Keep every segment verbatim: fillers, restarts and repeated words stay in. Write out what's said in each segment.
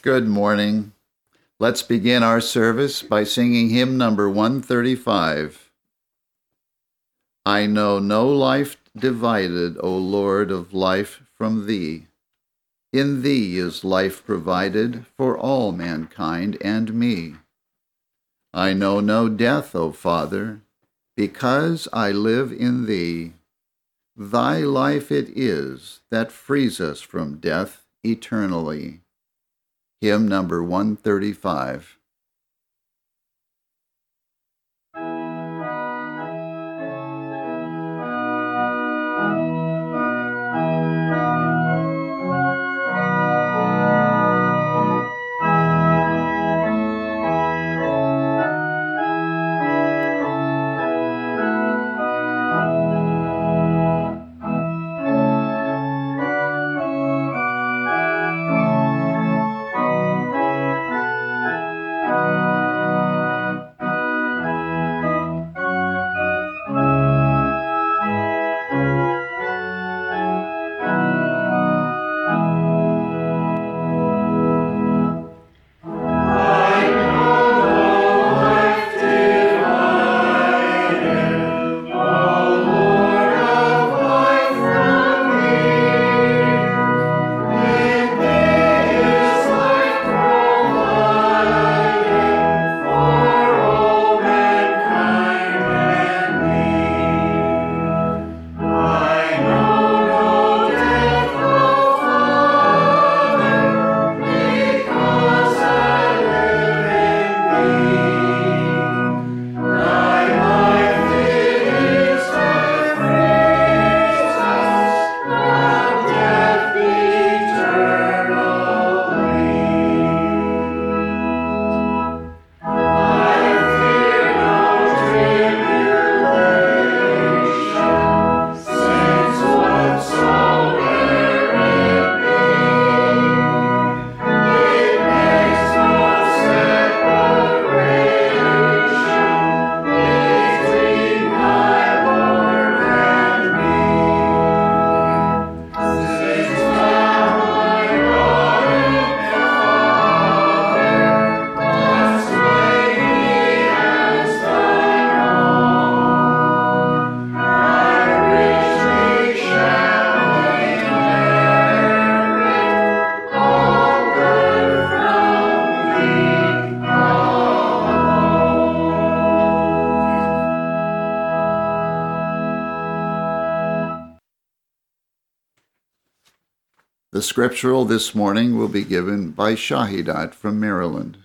Good morning. Let's begin our service by singing hymn number one thirty-five. I know no life divided, O Lord of life, from Thee. In Thee is life provided for all mankind and me. I know no death, O Father, because I live in Thee. Thy life it is that frees us from death eternally. Hymn number one thirty-five. The scriptural this morning will be given by Shahidat from Maryland.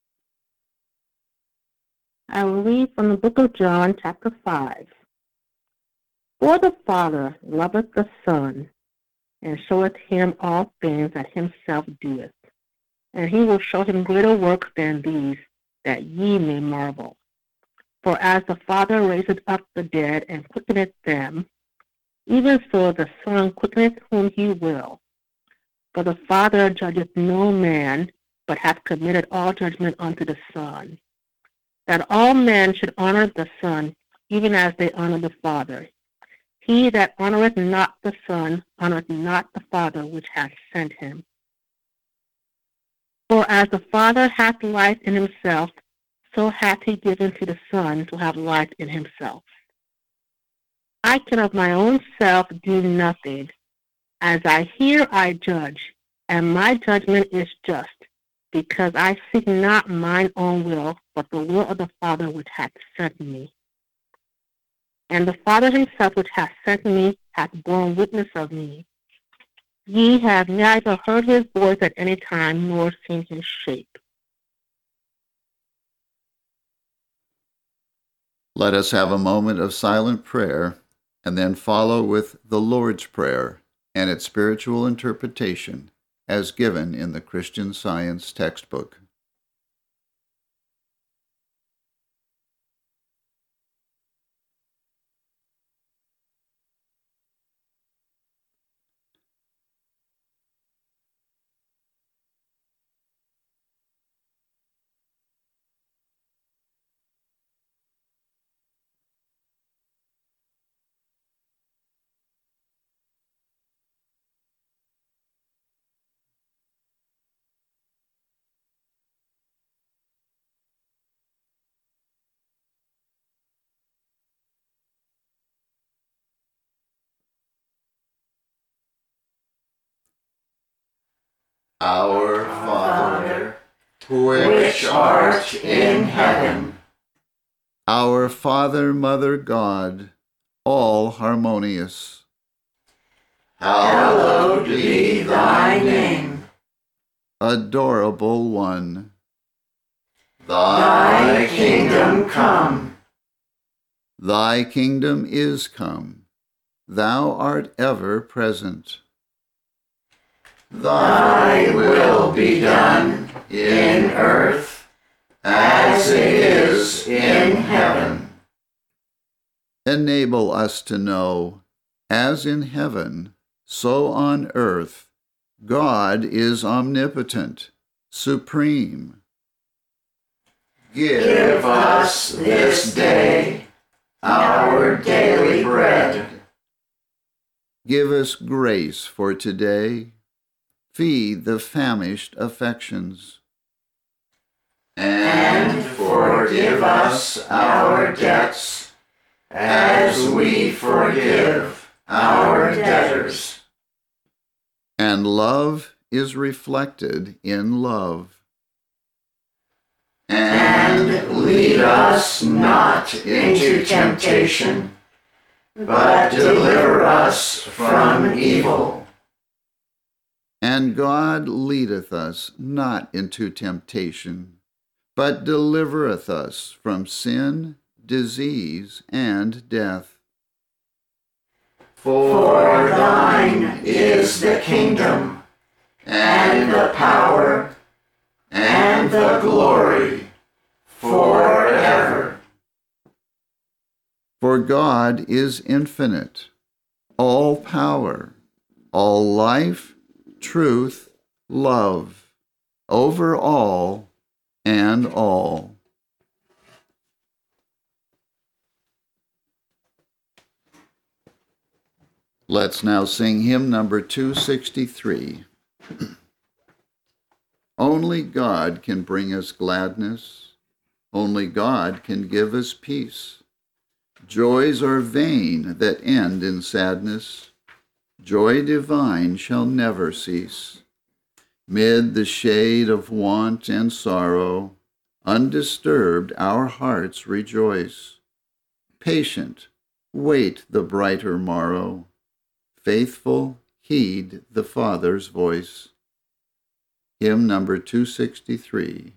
I will read from the book of John, chapter five. For the Father loveth the Son, and showeth him all things that himself doeth. And he will show him greater works than these, that ye may marvel. For as the Father raiseth up the dead and quickeneth them, even so the Son quickeneth whom he will. For the Father judgeth no man, but hath committed all judgment unto the Son, that all men should honor the Son, even as they honor the Father. He that honoreth not the Son honoreth not the Father which hath sent him. For as the Father hath life in himself, so hath he given to the Son to have life in himself. I can of my own self do nothing. As I hear, I judge, and my judgment is just, because I seek not mine own will, but the will of the Father which hath sent me. And the Father himself which hath sent me hath borne witness of me. Ye have neither heard his voice at any time, nor seen his shape. Let us have a moment of silent prayer, and then follow with the Lord's Prayer and its spiritual interpretation as given in the Christian Science textbook. Our Father, which art in heaven. Our Father, Mother God, all harmonious. Hallowed be thy name. Adorable One. Thy kingdom come. Thy kingdom is come. Thou art ever present. Thy will be done in earth as it is in heaven. Enable us to know, as in heaven, so on earth, God is omnipotent, supreme. Give us this day our daily bread. Give us grace for today. Feed the famished affections. And forgive us our debts, as we forgive our debtors. And love is reflected in love. And lead us not into temptation, but deliver us from evil. And God leadeth us not into temptation, but delivereth us from sin, disease, and death. For thine is the kingdom, and the power, and the glory, forever. For God is infinite, all power, all life, truth, love, over all and all. Let's now sing hymn number two sixty-three. Only God can bring us gladness. Only God can give us peace. Joys are vain that end in sadness. Joy divine shall never cease. Mid the shade of want and sorrow, undisturbed our hearts rejoice. Patient, wait the brighter morrow. Faithful, heed the Father's voice. Hymn number two sixty-three.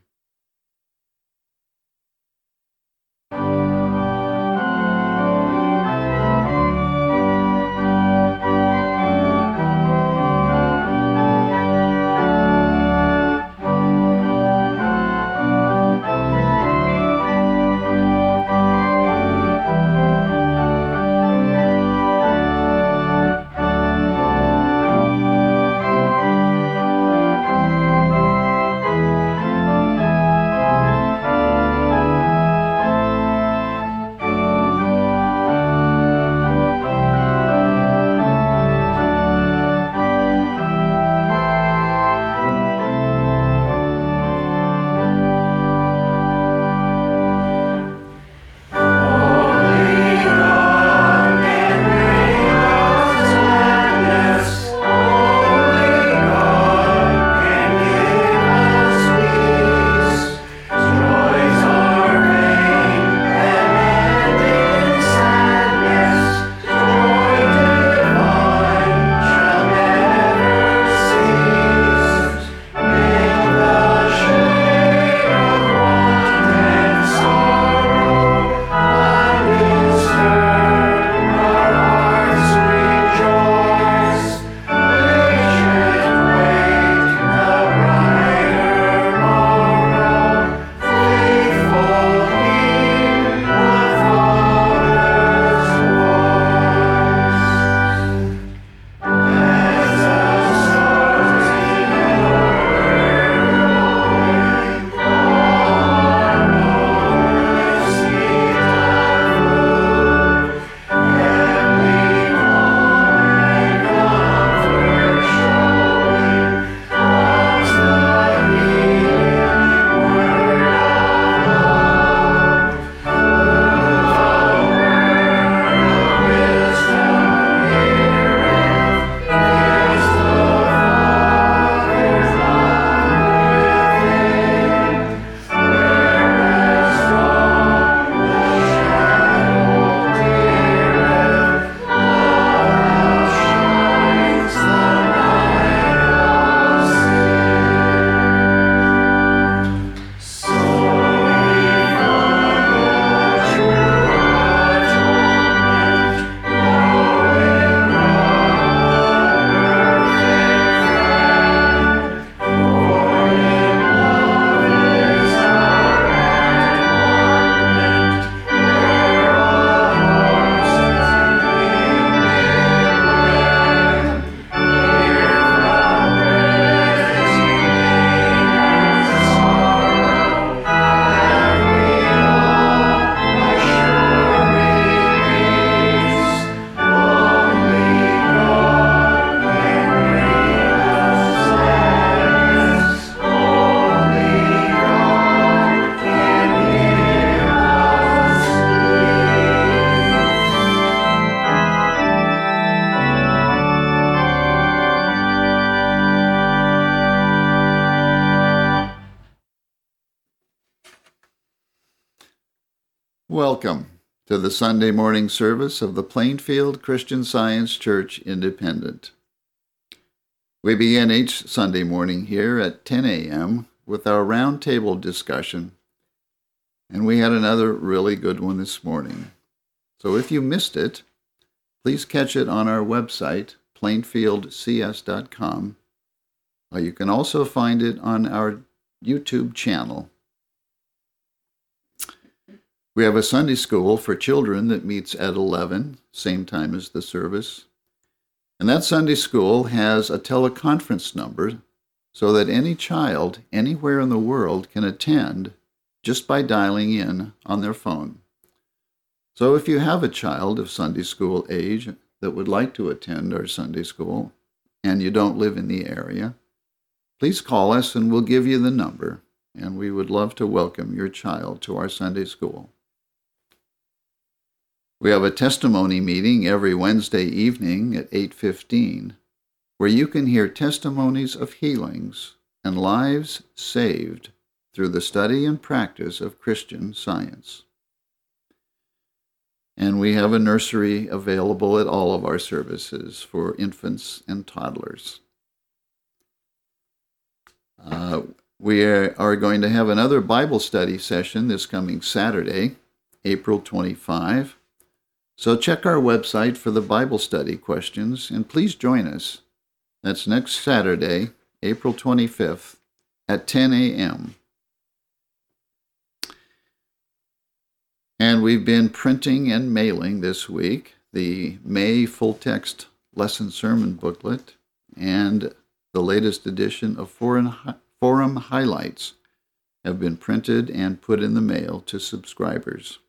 Welcome to the Sunday morning service of the Plainfield Christian Science Church Independent. We begin each Sunday morning here at ten a.m. with our roundtable discussion, and we had another really good one this morning. So if you missed it, please catch it on our website, plainfield c s dot com. You can also find it on our YouTube channel. We have a Sunday school for children that meets at eleven, same time as the service. And that Sunday school has a teleconference number so that any child anywhere in the world can attend just by dialing in on their phone. So if you have a child of Sunday school age that would like to attend our Sunday school and you don't live in the area, please call us and we'll give you the number, and we would love to welcome your child to our Sunday school. We have a testimony meeting every Wednesday evening at eight fifteen, where you can hear testimonies of healings and lives saved through the study and practice of Christian Science. And we have a nursery available at all of our services for infants and toddlers. Uh, we are, are going to have another Bible study session this coming Saturday, April twenty-fifth. So check our website for the Bible study questions, and please join us. That's next Saturday, April twenty-fifth, at ten a.m. And we've been printing and mailing this week the May full-text lesson sermon booklet and the latest edition of Forum, Forum Highlights have been printed and put in the mail to subscribers.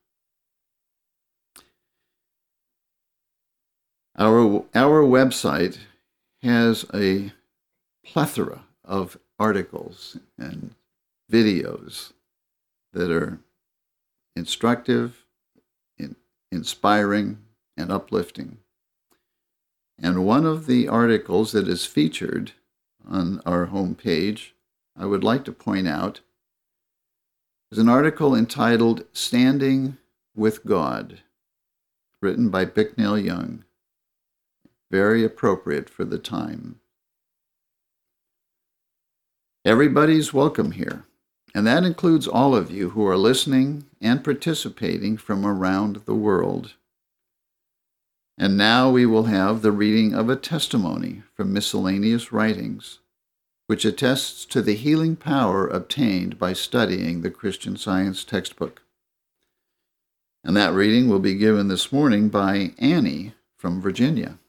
Our, our website has a plethora of articles and videos that are instructive, in, inspiring, and uplifting. And one of the articles that is featured on our homepage, I would like to point out, is an article entitled Standing with God, written by Bicknell Young. Very appropriate for the time. Everybody's welcome here, and that includes all of you who are listening and participating from around the world. And now we will have the reading of a testimony from Miscellaneous Writings, which attests to the healing power obtained by studying the Christian Science textbook. And that reading will be given this morning by Annie from Virginia.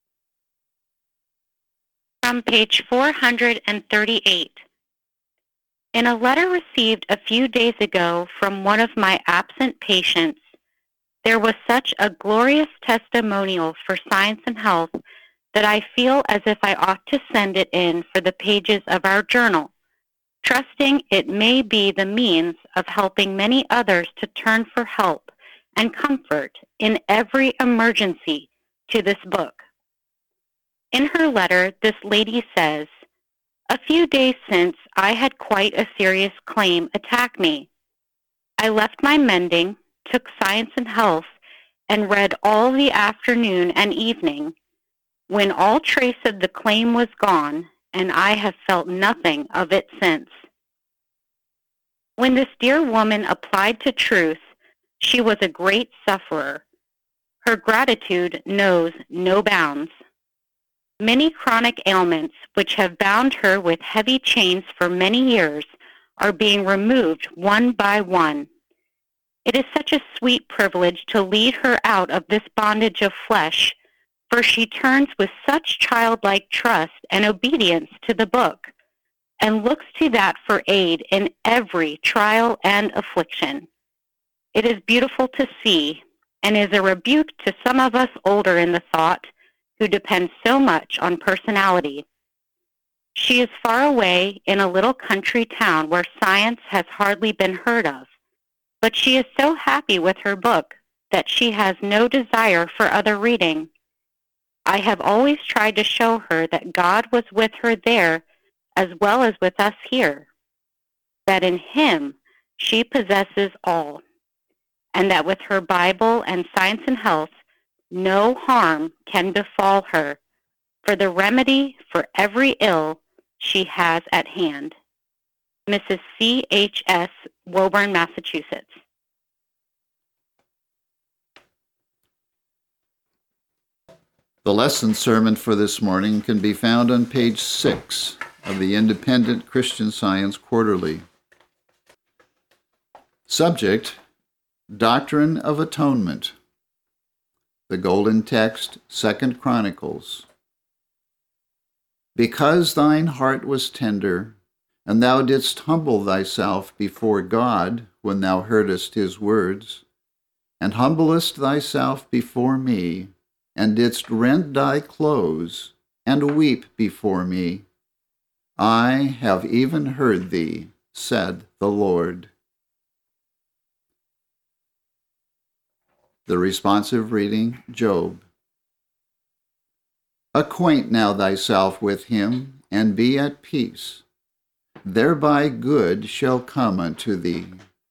From page four hundred thirty-eight. In a letter received a few days ago from one of my absent patients, there was such a glorious testimonial for science and health that I feel as if I ought to send it in for the pages of our journal, trusting it may be the means of helping many others to turn for help and comfort in every emergency to this book. In her letter, this lady says, "A few days since, I had quite a serious claim attack me. I left my mending, took Science and Health, and read all the afternoon and evening, when all trace of the claim was gone, and I have felt nothing of it since. When this dear woman applied to truth, she was a great sufferer. Her gratitude knows no bounds. Many chronic ailments, which have bound her with heavy chains for many years, are being removed one by one. It is such a sweet privilege to lead her out of this bondage of flesh, for she turns with such childlike trust and obedience to the book, and looks to that for aid in every trial and affliction. It is beautiful to see, and is a rebuke to some of us older in the thought, who depend so much on personality. She is far away in a little country town where science has hardly been heard of, but she is so happy with her book that she has no desire for other reading. I have always tried to show her that God was with her there as well as with us here, that in Him she possesses all, and that with her Bible and Science and Health, no harm can befall her, for the remedy for every ill she has at hand. Missus C H S, Woburn, Massachusetts. The lesson sermon for this morning can be found on page six of the Independent Christian Science Quarterly. Subject, Doctrine of Atonement. The Golden Text, Second Chronicles. Because thine heart was tender, and thou didst humble thyself before God when thou heardest his words, and humblest thyself before me, and didst rend thy clothes, and weep before me, I have even heard thee, said the Lord. The responsive reading, Job. Acquaint now thyself with him, and be at peace. Thereby good shall come unto thee.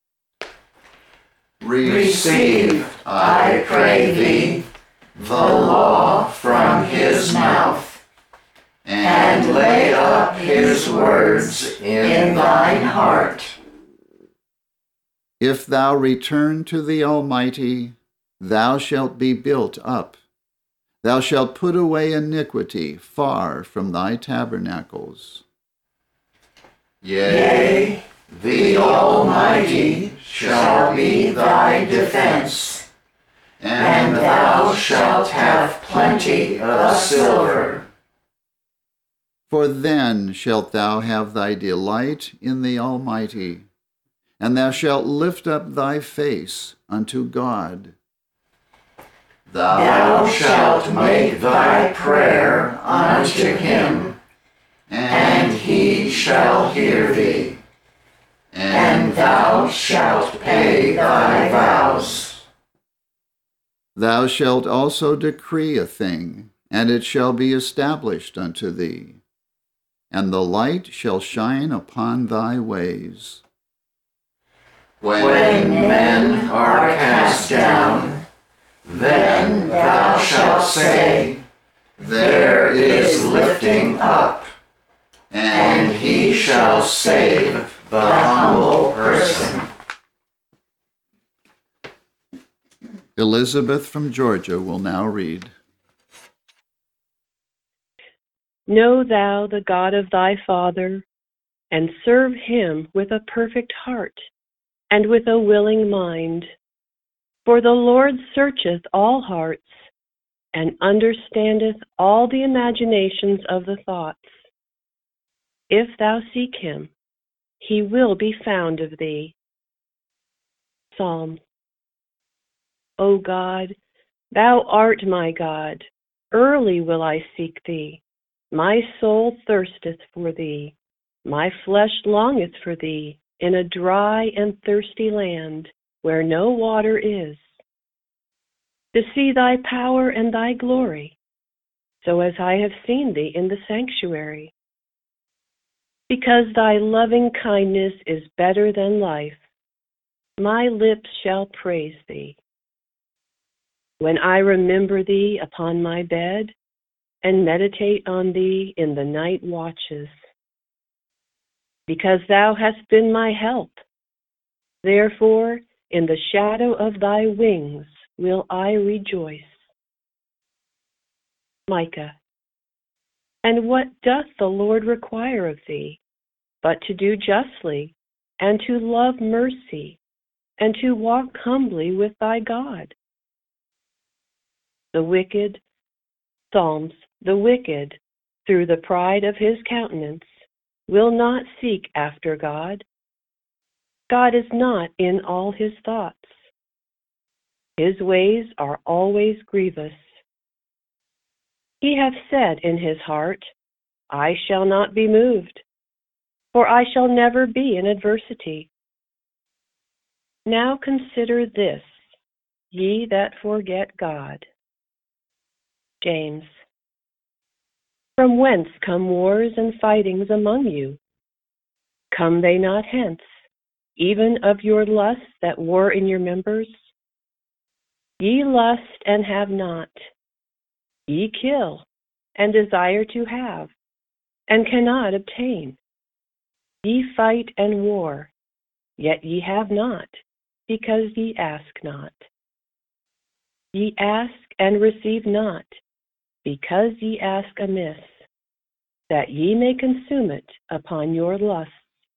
Receive, I pray thee, the law from his mouth, and lay up his words in thine heart. If thou return to the Almighty, thou shalt be built up. Thou shalt put away iniquity far from thy tabernacles. Yea, the Almighty shall be thy defense, and thou shalt have plenty of silver. For then shalt thou have thy delight in the Almighty, and thou shalt lift up thy face unto God. Thou shalt make thy prayer unto him, and he shall hear thee, and thou shalt pay thy vows. Thou shalt also decree a thing, and it shall be established unto thee, and the light shall shine upon thy ways. When men are cast down, then thou shalt say, there is lifting up, and he shall save the humble person. Elizabeth from Georgia will now read. Know thou the God of thy father, and serve him with a perfect heart, and with a willing mind. For the Lord searcheth all hearts, and understandeth all the imaginations of the thoughts. If thou seek him, he will be found of thee. Psalm. O God, thou art my God, early will I seek thee. My soul thirsteth for thee, my flesh longeth for thee, in a dry and thirsty land, where no water is, to see thy power and thy glory, so as I have seen thee in the sanctuary. Because thy loving kindness is better than life, my lips shall praise thee. When I remember thee upon my bed, and meditate on thee in the night watches. Because thou hast been my help, therefore in the shadow of thy wings will I rejoice. Micah. And what doth the Lord require of thee, but to do justly, and to love mercy, and to walk humbly with thy God? The wicked, Psalms, the wicked, through the pride of his countenance, will not seek after God. God is not in all his thoughts. His ways are always grievous. He hath said in his heart, I shall not be moved, for I shall never be in adversity. Now consider this, ye that forget God. James. From whence come wars and fightings among you? Come they not hence, even of your lusts that war in your members? Ye lust and have not. Ye kill and desire to have, and cannot obtain. Ye fight and war, yet ye have not, because ye ask not. Ye ask and receive not, because ye ask amiss, that ye may consume it upon your lusts.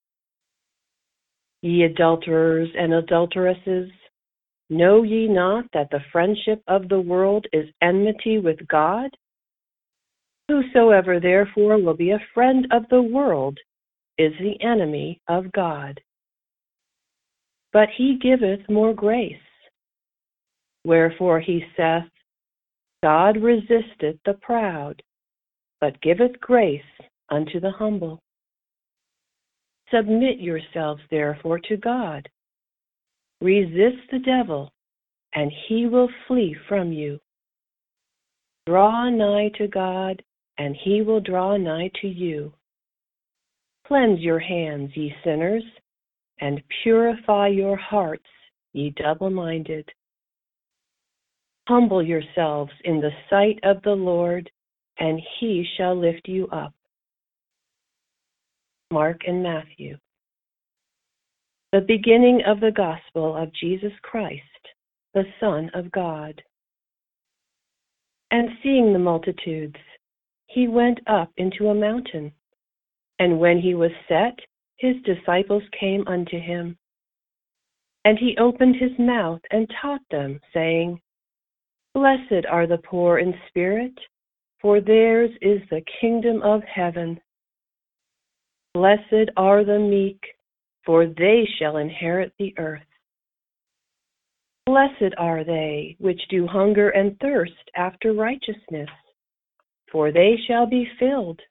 Ye adulterers and adulteresses, know ye not that the friendship of the world is enmity with God? Whosoever therefore will be a friend of the world is the enemy of God. But he giveth more grace. Wherefore he saith, God resisteth the proud, but giveth grace unto the humble. Submit yourselves therefore to God. Resist the devil, and he will flee from you. Draw nigh to God, and he will draw nigh to you. Cleanse your hands, ye sinners, and purify your hearts, ye double-minded. Humble yourselves in the sight of the Lord, and he shall lift you up. Mark and Matthew. The beginning of the gospel of Jesus Christ, the Son of God. And seeing the multitudes, he went up into a mountain. And when he was set, his disciples came unto him. And he opened his mouth and taught them, saying, Blessed are the poor in spirit, for theirs is the kingdom of heaven. Blessed are the meek, for they shall inherit the earth. Blessed are they which do hunger and thirst after righteousness, for they shall be filled.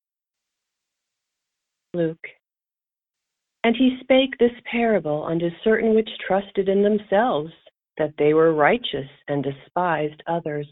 Luke. And he spake this parable unto certain which trusted in themselves that they were righteous and despised others.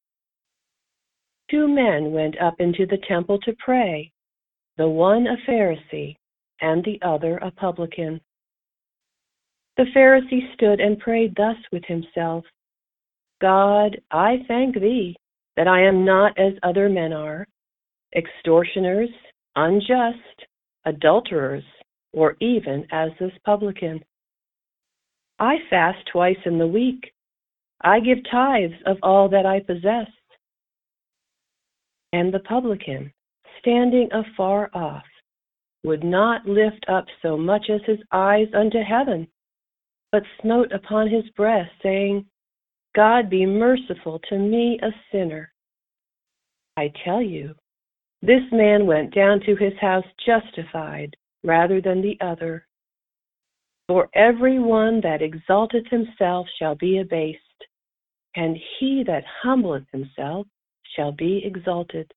Two men went up into the temple to pray, the one a Pharisee, and the other a publican. The Pharisee stood and prayed thus with himself, God, I thank thee that I am not as other men are, extortioners, unjust, adulterers, or even as this publican. I fast twice in the week. I give tithes of all that I possess. And the publican, standing afar off, would not lift up so much as his eyes unto heaven, but smote upon his breast, saying, God be merciful to me, a sinner. I tell you, this man went down to his house justified rather than the other. For every one that exalteth himself shall be abased, and he that humbleth himself shall be exalted.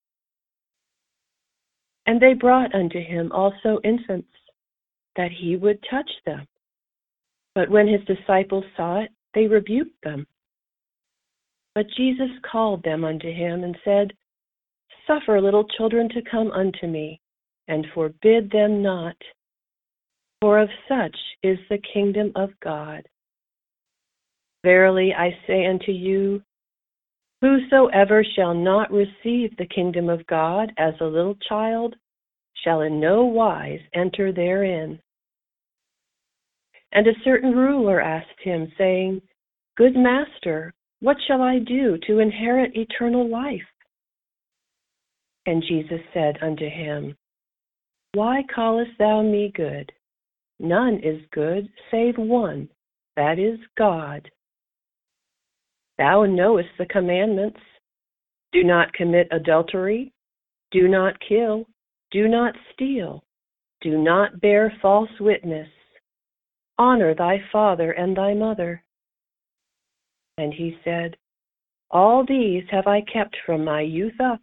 And they brought unto him also infants, that he would touch them. But when his disciples saw it, they rebuked them. But Jesus called them unto him, and said, Suffer little children to come unto me, and forbid them not, for of such is the kingdom of God. Verily I say unto you, whosoever shall not receive the kingdom of God as a little child shall in no wise enter therein. And a certain ruler asked him, saying, Good master, what shall I do to inherit eternal life? And Jesus said unto him, Why callest thou me good? None is good save one, that is God. Thou knowest the commandments. Do not commit adultery. Do not kill. Do not steal. Do not bear false witness. Honor thy father and thy mother. And he said, All these have I kept from my youth up.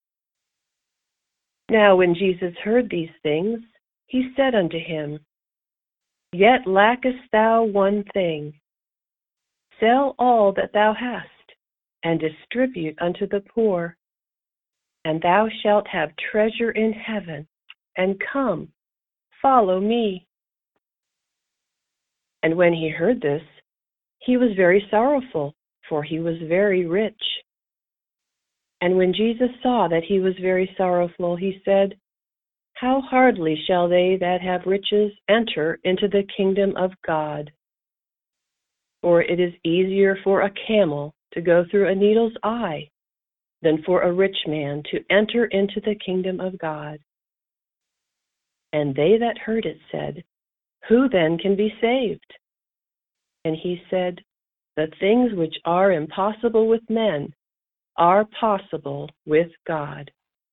Now when Jesus heard these things, he said unto him, Yet lackest thou one thing. Sell all that thou hast, and distribute unto the poor, and thou shalt have treasure in heaven, and come, follow me. And when he heard this, he was very sorrowful, for he was very rich. And when Jesus saw that he was very sorrowful, he said, How hardly shall they that have riches enter into the kingdom of God? For it is easier for a camel to go through a needle's eye than for a rich man to enter into the kingdom of God. And they that heard it said, Who then can be saved? And he said, The things which are impossible with men are possible with God.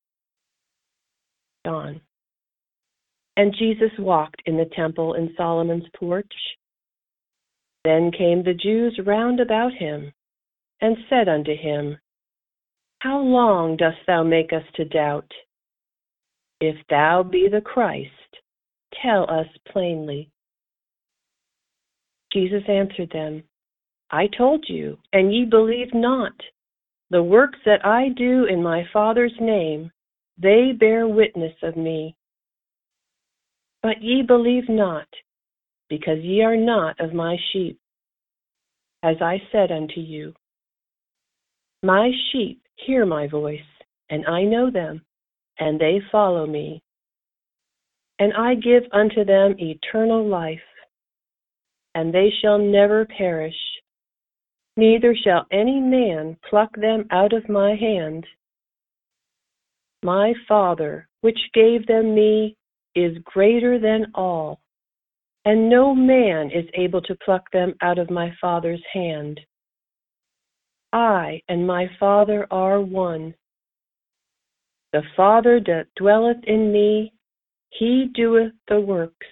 John. And Jesus walked in the temple in Solomon's porch. Then came the Jews round about him, and said unto him, How long dost thou make us to doubt? If thou be the Christ, tell us plainly. Jesus answered them, I told you, and ye believe not. The works that I do in my Father's name, they bear witness of me. But ye believe not, because ye are not of my sheep. As I said unto you, My sheep hear my voice, and I know them, and they follow me. And I give unto them eternal life, and they shall never perish, neither shall any man pluck them out of my hand. My Father, which gave them me, is greater than all, and no man is able to pluck them out of my Father's hand. I and my Father are one. The Father that dwelleth in me, he doeth the works.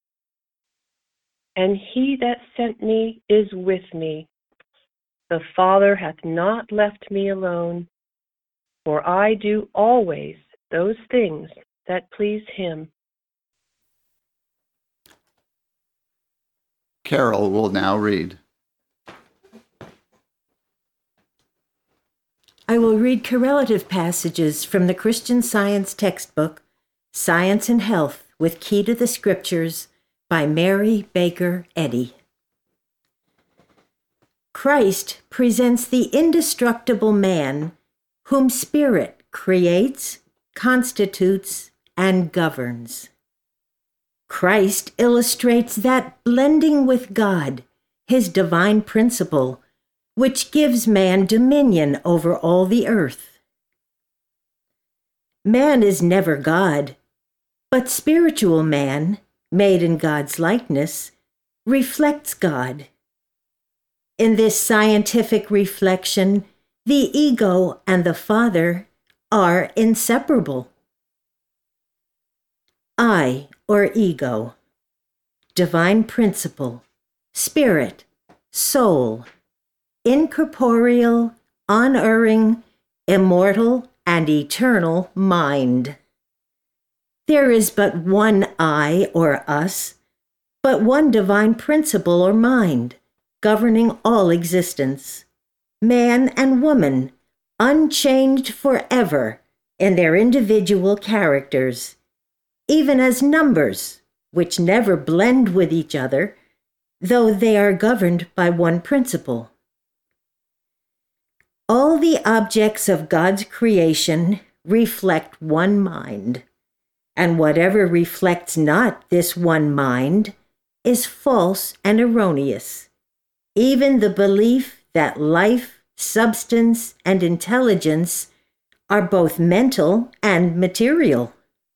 And he that sent me is with me. The Father hath not left me alone, for I do always those things that please him. Carol will now read. I will read correlative passages from the Christian Science textbook, Science and Health with Key to the Scriptures, by Mary Baker Eddy. Christ presents the indestructible man whom Spirit creates, constitutes, and governs. Christ illustrates that blending with God, his divine principle, which gives man dominion over all the earth. Man is never God, but spiritual man, made in God's likeness, reflects God. In this scientific reflection, the ego and the Father are inseparable. I, or ego, divine principle, spirit, soul, incorporeal, unerring, immortal, and eternal mind. There is but one I, or us, but one divine principle or mind, governing all existence, man and woman, unchanged forever in their individual characters, even as numbers, which never blend with each other, though they are governed by one principle. All the objects of God's creation reflect one mind, and whatever reflects not this one mind is false and erroneous. Even the belief that life, substance, and intelligence are both mental and material.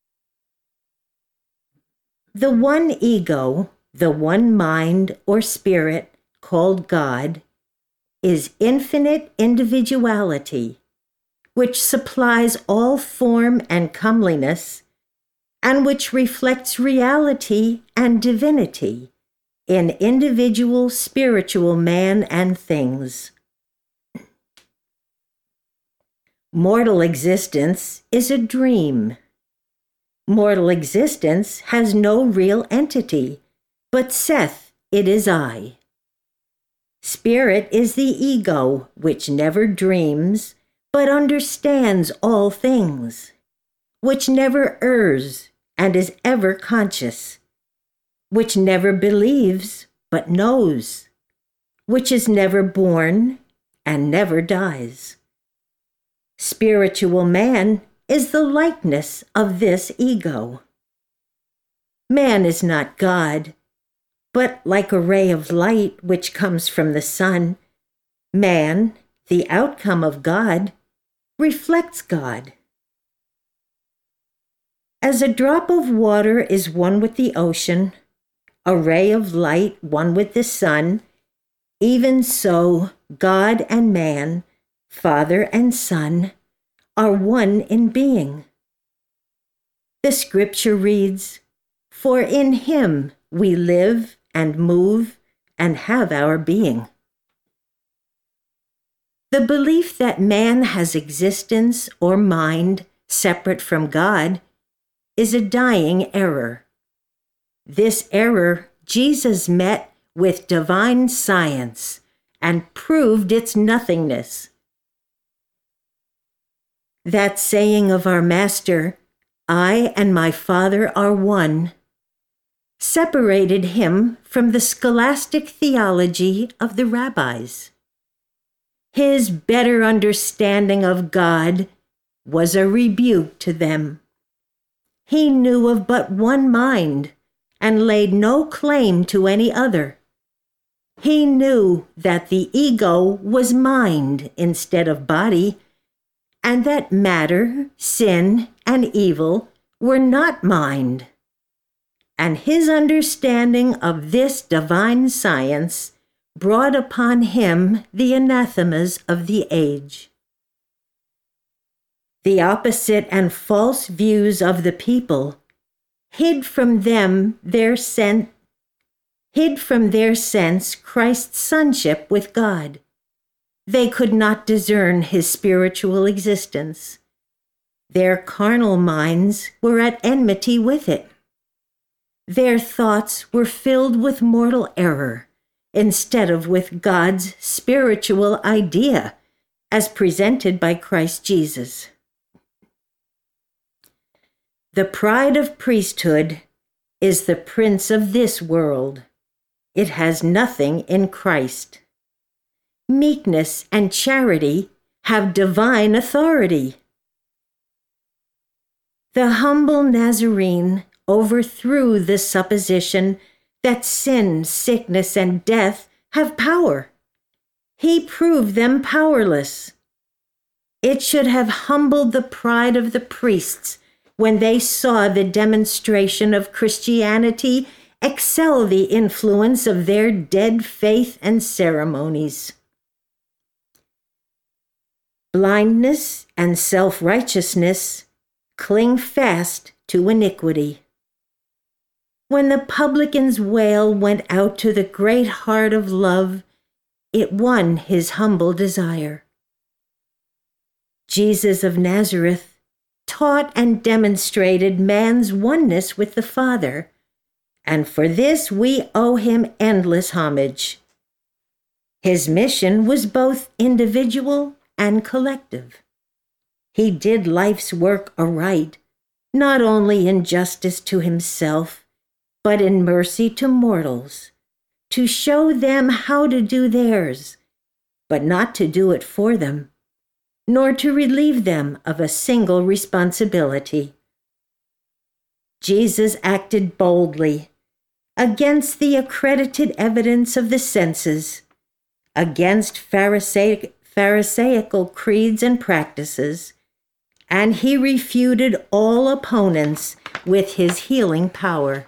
The one ego, the one mind or spirit called God, is infinite individuality, which supplies all form and comeliness, and which reflects reality and divinity in individual spiritual man and things. Mortal existence is a dream. Mortal existence has no real entity, but saith, it is I. Spirit is the ego, which never dreams, but understands all things, which never errs and is ever conscious, which never believes, but knows, which is never born and never dies. Spiritual man is the likeness of this ego. Man is not God, but like a ray of light which comes from the sun, man, the outcome of God, reflects God. As a drop of water is one with the ocean, a ray of light one with the sun, even so God and man, Father and Son, are one in being. The scripture reads, "For in him we live and move and have our being." The belief that man has existence or mind separate from God is a dying error. This error Jesus met with divine science and proved its nothingness. That saying of our Master, "I and my Father are one," separated him from the scholastic theology of the rabbis. His better understanding of God was a rebuke to them. He knew of but one mind and laid no claim to any other. He knew that the ego was mind instead of body, and that matter, sin, and evil were not mind. And his understanding of this divine science brought upon him the anathemas of the age. The opposite and false views of the people hid from them their sen- hid from their sense Christ's sonship with God. They could not discern his spiritual existence. Their carnal minds were at enmity with it. Their thoughts were filled with mortal error instead of with God's spiritual idea as presented by Christ Jesus. The pride of priesthood is the prince of this world. It has nothing in Christ. Meekness and charity have divine authority. The humble Nazarene overthrew the supposition that sin, sickness, and death have power. He proved them powerless. It should have humbled the pride of the priests when they saw the demonstration of Christianity excel the influence of their dead faith and ceremonies. Blindness and self-righteousness cling fast to iniquity. When the publican's wail went out to the great heart of love, it won his humble desire. Jesus of Nazareth taught and demonstrated man's oneness with the Father, and for this we owe him endless homage. His mission was both individual and collective. He did life's work aright, not only in justice to himself, but in mercy to mortals, to show them how to do theirs, but not to do it for them, nor to relieve them of a single responsibility. Jesus acted boldly against the accredited evidence of the senses, against Pharisaic, Pharisaical creeds and practices, and he refuted all opponents with his healing power.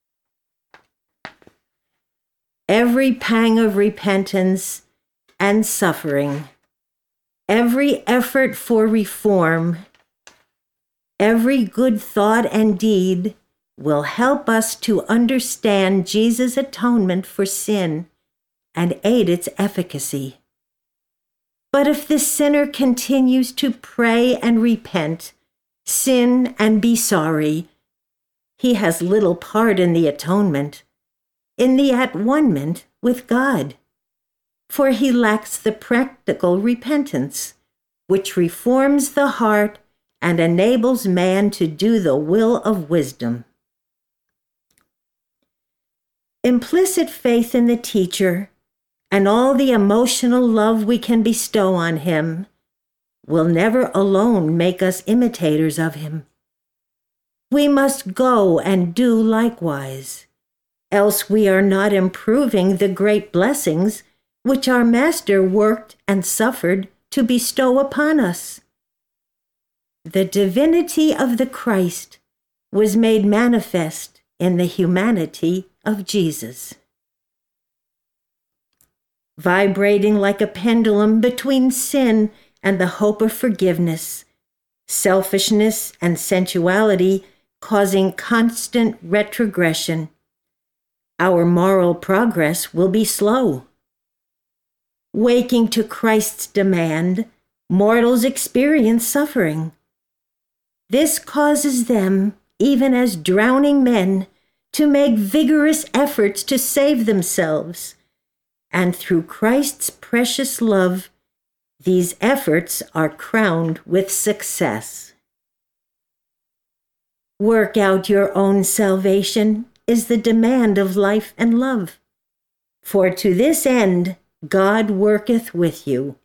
Every pang of repentance and suffering, every effort for reform, every good thought and deed will help us to understand Jesus' atonement for sin and aid its efficacy. But if the sinner continues to pray and repent, sin and be sorry, he has little part in the atonement, in the at-one-ment with God, for he lacks the practical repentance, which reforms the heart and enables man to do the will of wisdom. Implicit faith in the teacher and all the emotional love we can bestow on him will never alone make us imitators of him. We must go and do likewise, else we are not improving the great blessings which our Master worked and suffered to bestow upon us. The divinity of the Christ was made manifest in the humanity of Jesus. Vibrating like a pendulum between sin and the hope of forgiveness, selfishness and sensuality causing constant retrogression, our moral progress will be slow. Waking to Christ's demand, mortals experience suffering. This causes them, even as drowning men, to make vigorous efforts to save themselves, and through Christ's precious love, these efforts are crowned with success. Work out your own salvation is the demand of life and love, for to this end God worketh with you.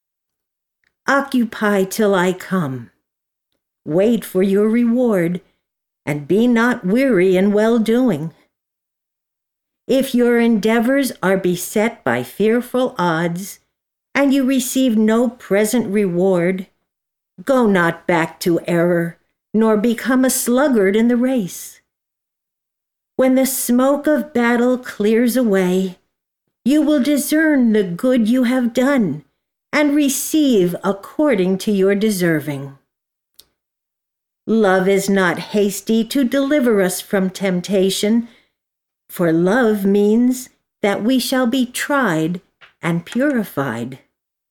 Occupy till I come. Wait for your reward, and be not weary in well-doing. If your endeavors are beset by fearful odds, and you receive no present reward, go not back to error, nor become a sluggard in the race. When the smoke of battle clears away, you will discern the good you have done, and receive according to your deserving. Love is not hasty to deliver us from temptation, for love means that we shall be tried and purified.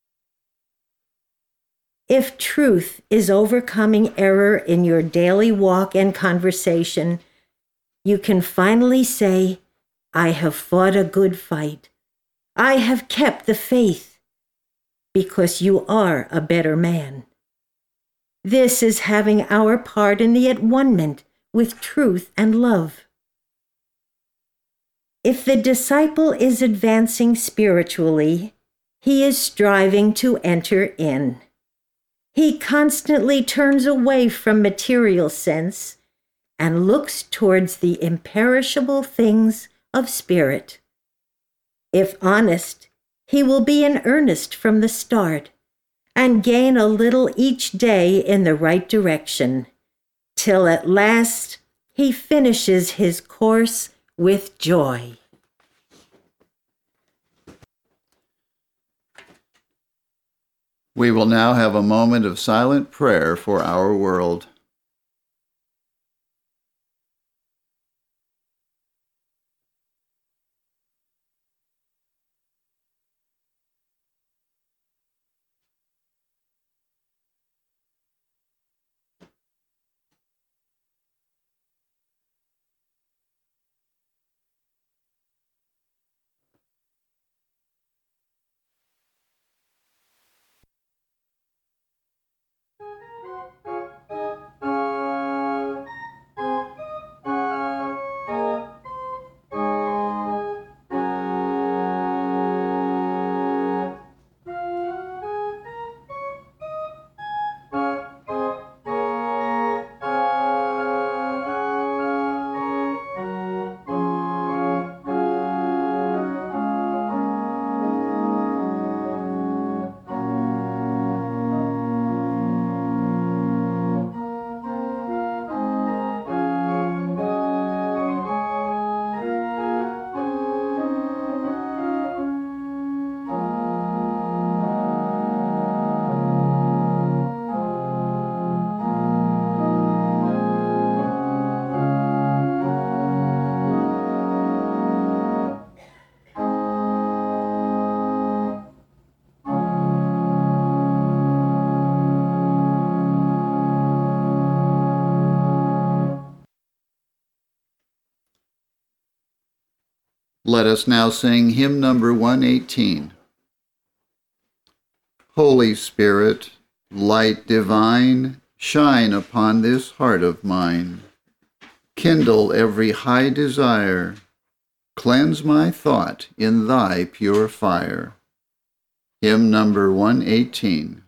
If truth is overcoming error in your daily walk and conversation, you can finally say, I have fought a good fight. I have kept the faith, because you are a better man. This is having our part in the at-one-ment with truth and love. If the disciple is advancing spiritually, he is striving to enter in. He constantly turns away from material sense and looks towards the imperishable things of spirit. If honest, he will be in earnest from the start and gain a little each day in the right direction, till at last he finishes his course with joy. We will now have a moment of silent prayer for our world. Let us now sing hymn number one eighteen. Holy Spirit, light divine, shine upon this heart of mine. Kindle every high desire, Cleanse my thought in thy pure fire. Hymn number one eighteen.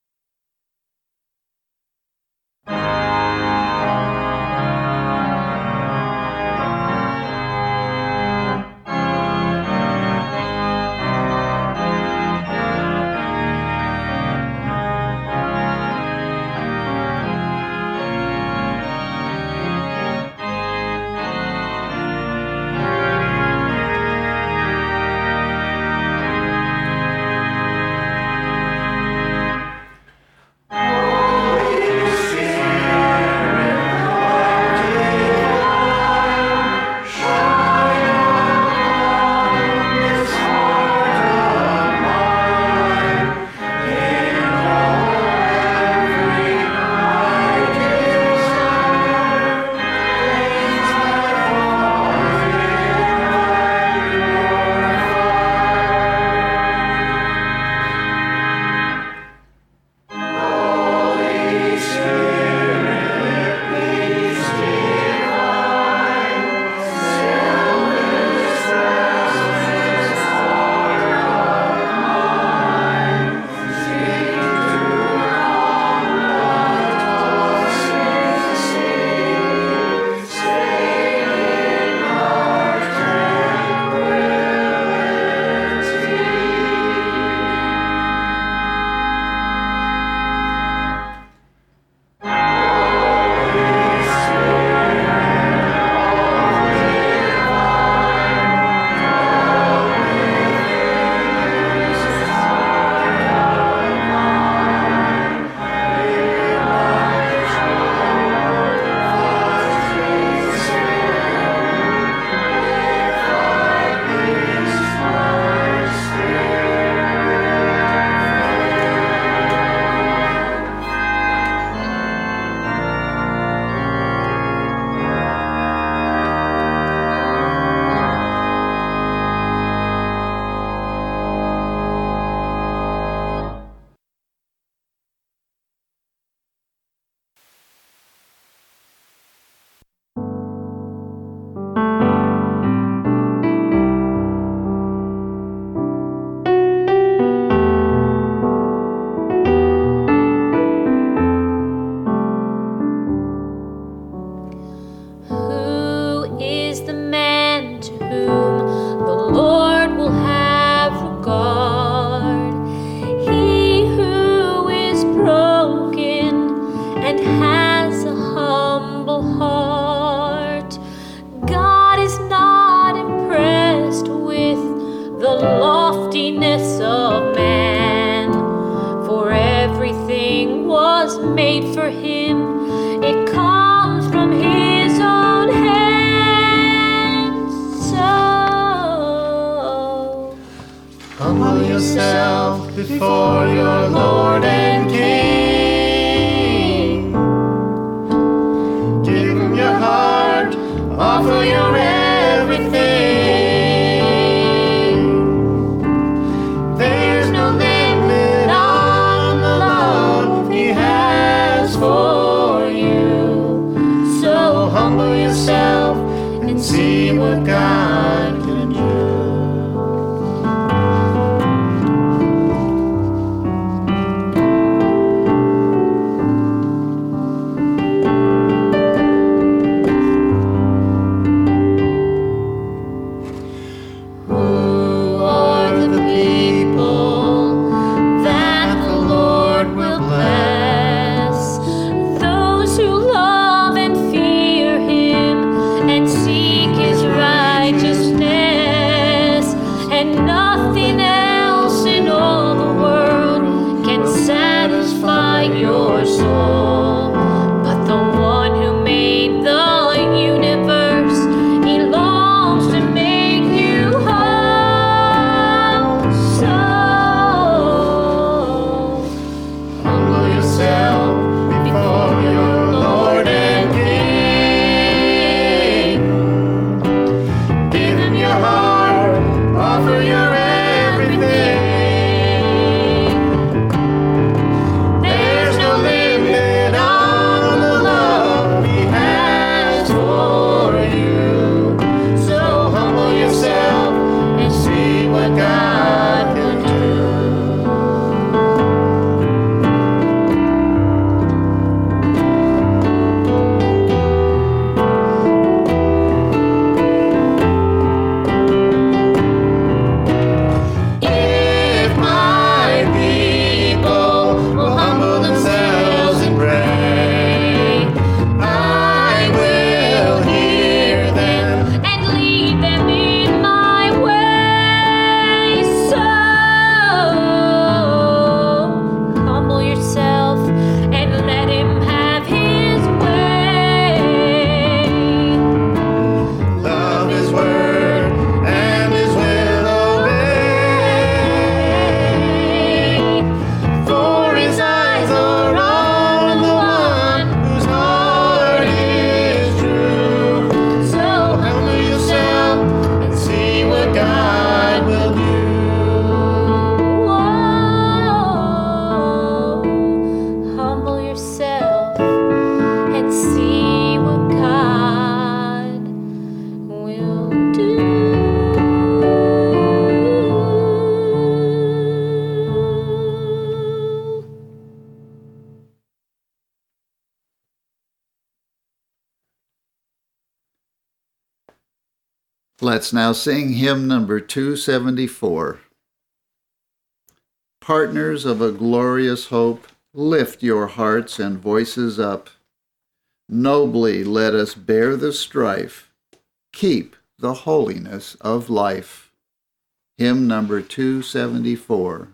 Made for him, it comes from his own hands. So humble yourself before your Lord and King. Give him your heart, offer your everything. There's no limit on the love he has for you. So humble yourself and see what God can do. Let's now sing hymn number two seventy-four. Partners of a glorious hope, lift your hearts and voices up. Nobly let us bear the strife, keep the holiness of life. Hymn number two seventy-four.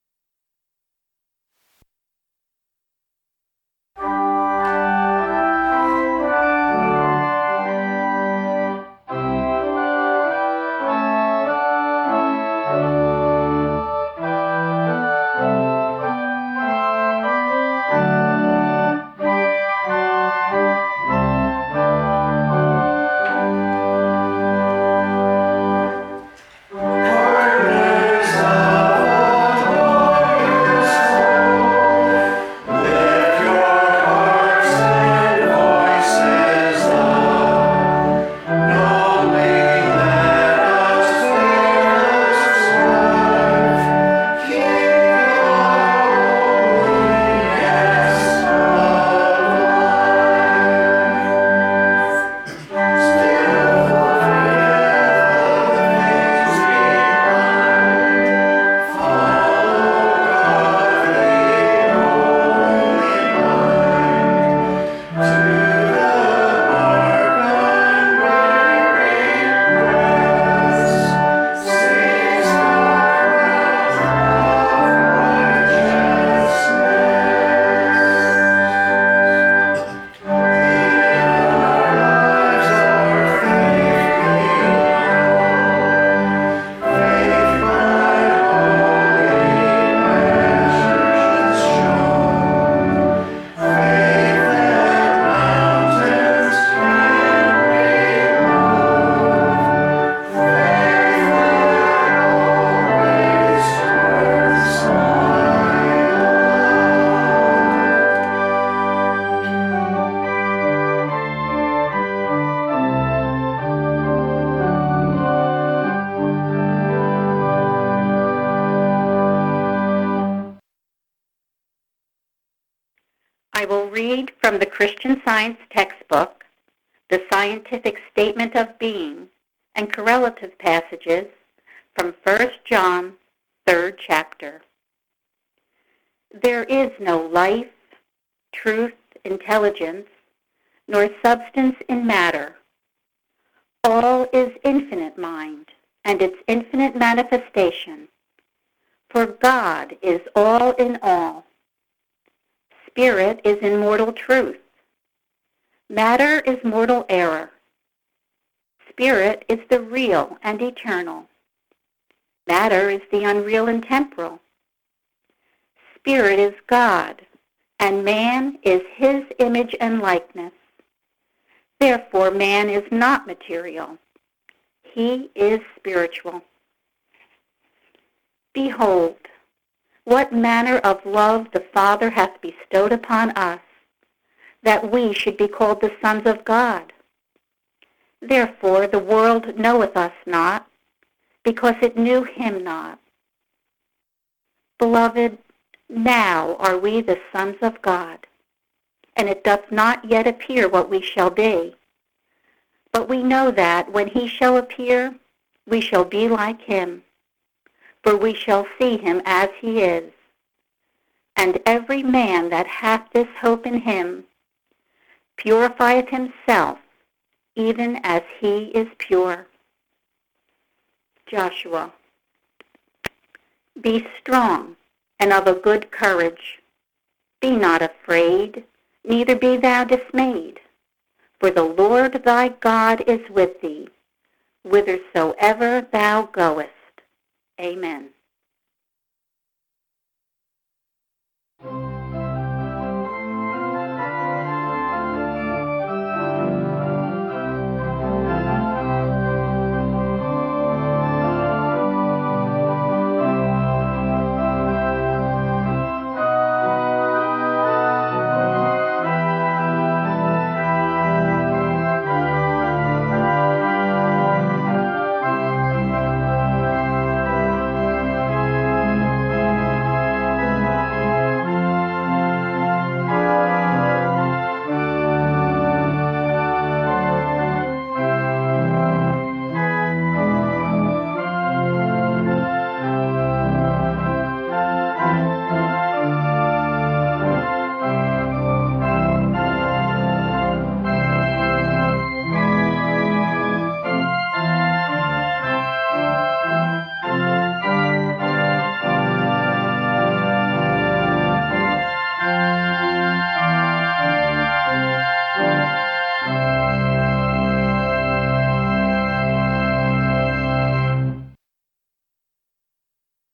I will read from the Christian Science textbook, the Scientific Statement of Being, and correlative passages from First John, third chapter. There is no life, truth, intelligence, nor substance in matter. All is infinite mind and its infinite manifestation, for God is all in all. Spirit is immortal truth. Matter is mortal error. Spirit is the real and eternal. Matter is the unreal and temporal. Spirit is God, and man is his image and likeness. Therefore, man is not material. He is spiritual. Behold, what manner of love the Father hath bestowed upon us, that we should be called the sons of God. Therefore the world knoweth us not, because it knew him not. Beloved, now are we the sons of God, and it doth not yet appear what we shall be. But we know that when he shall appear, we shall be like him, for we shall see him as he is. And every man that hath this hope in him purifieth himself, even as he is pure. Joshua. Be strong and of a good courage. Be not afraid, neither be thou dismayed. For the Lord thy God is with thee, whithersoever thou goest. Amen.